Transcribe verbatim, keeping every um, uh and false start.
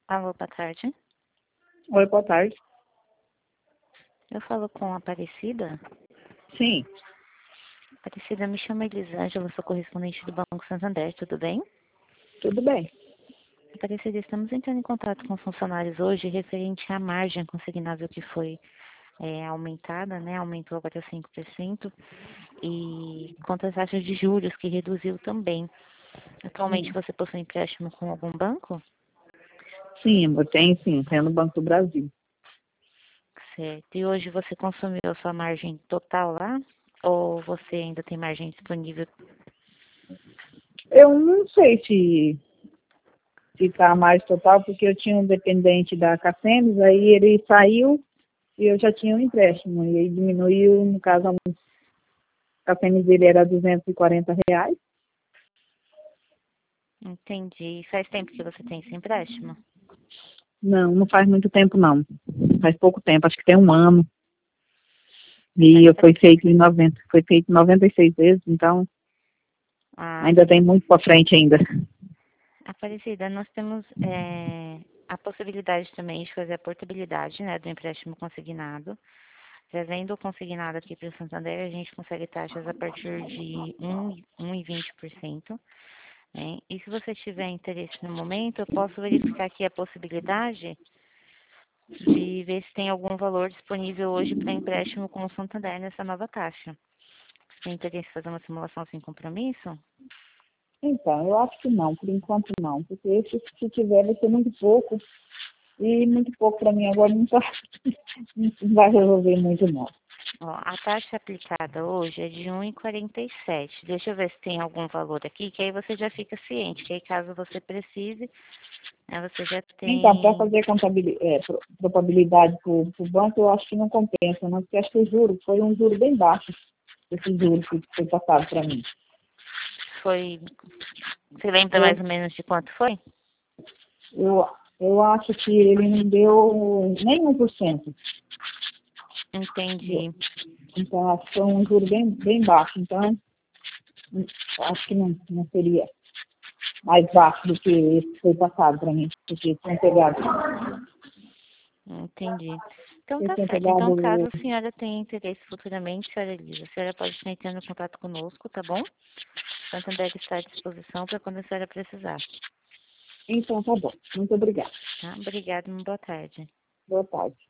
Alô, boa tarde. Oi, boa tarde. Eu falo com a Aparecida. Sim, Aparecida, me chama Elisângela, sou correspondente do Banco Santander, tudo bem? tudo bem. Aparecida, estamos entrando em contato com funcionários hoje referente à margem consignável que foi é, aumentada, né? Aumentou agora cinco por cento e contra as taxas de juros que reduziu também. Atualmente Hum. você possui empréstimo com algum banco? Sim, eu tenho sim, tenho no Banco do Brasil. Certo. E hoje você consumiu a sua margem total lá? Ou você ainda tem margem disponível? Eu não sei se se está mais total, porque eu tinha um dependente da Cacemes, aí ele saiu e eu já tinha um empréstimo. E aí diminuiu, no caso, a Cacemes dele era duzentos e quarenta reais. Entendi. Faz tempo que você tem esse empréstimo? Não, não faz muito tempo não. Faz pouco tempo, acho que tem um ano. Mas E foi pare- feito em noventa, foi feito noventa e seis vezes, então Ah, ainda tem sim. muito para frente ainda. Aparecida, nós temos é, a possibilidade também de fazer a portabilidade, né, do empréstimo consignado. Trazendo o consignado aqui para o Santander, a gente consegue taxas a partir de um vírgula vinte por cento. Né? E se você tiver interesse no momento, eu posso verificar aqui a possibilidade de ver se tem algum valor disponível hoje para empréstimo com o Santander nessa nova taxa. Você tem interesse em fazer uma simulação sem compromisso? Então, eu acho que não, por enquanto não, porque esse, se tiver vai ser muito pouco, e muito pouco para mim agora não, tá, não vai resolver muito não. Ó, a taxa aplicada hoje é de um vírgula quarenta e sete. Deixa eu ver se tem algum valor aqui, que aí você já fica ciente, que aí caso você precise, né, você já Então, para tem... fazer contabilidade, é, pro- probabilidade para o banco, eu acho que não compensa, não, porque acho que o juro foi um juro bem baixo, esse juro que foi passado para mim. Foi... Você lembra mais Eu, ou menos de quanto foi? eu, eu acho que ele não deu nem um por cento. Entendi. Então, acho que foi um juro bem, bem baixo. Então, hum, acho que não, não seria mais baixo do que esse que foi passado para mim, porque tinha pegado, Entendi. Então eu tá tinha certo. Então, pegado. caso a senhora tenha interesse futuramente, senhora Elisa, a senhora pode estar entrando em contato conosco, tá bom? Santander está à disposição para quando a senhora precisar, Então, tá bom. Muito obrigada. tá? Obrigada e uma boa tarde. Boa tarde.